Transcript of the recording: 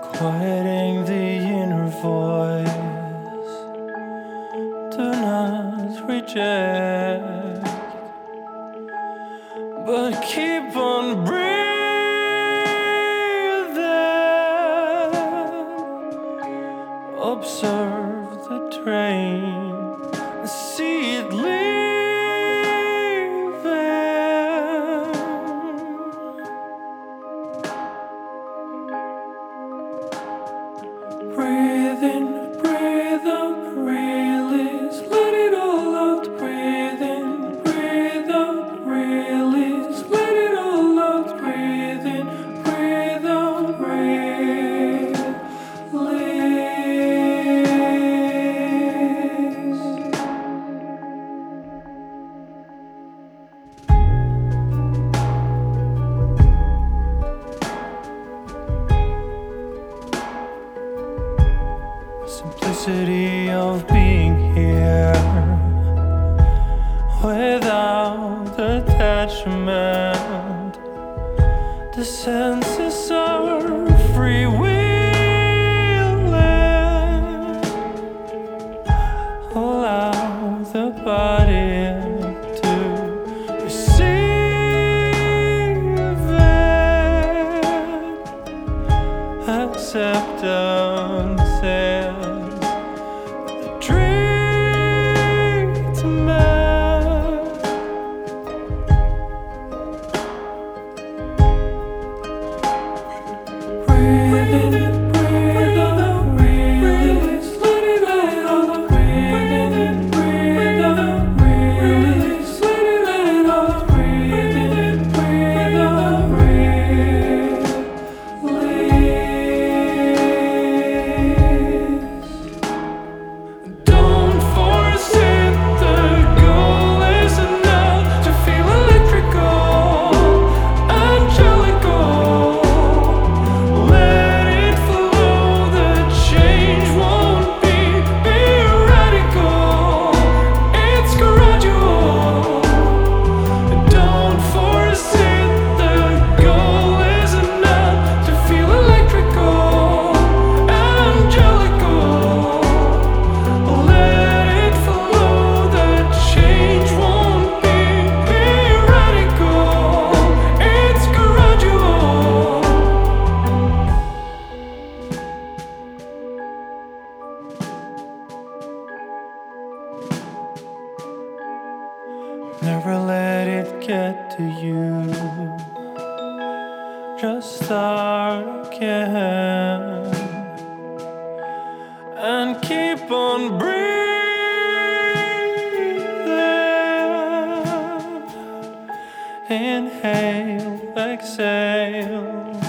Quieting the inner voice. Do not reject, but keep on breathing. Observe the train, see it leaving. Breathe in, breathe out, release, let it all out. Breathe in, breathe out, release, let it all out. Breathe in, breathe out, release. Simplicity of being here without attachment. The senses are freewheeling. Allow the body to receive it. Acceptance is the treatment. Breathe in, breathe out, release, let it all out. Breathe in, breathe out, release, let it all out. Breathe in, breathe out, release. Don't force it, the goal is enough to feel electrical, angelical. Let it flow, the change won't be radical, it's gradual. Don't force it, the goal is enough to feel electrical, angelical. Let it flow, the change won't be radical, it's gradual. Never let it get to you. Just start again and keep on breathing. Inhale, exhale.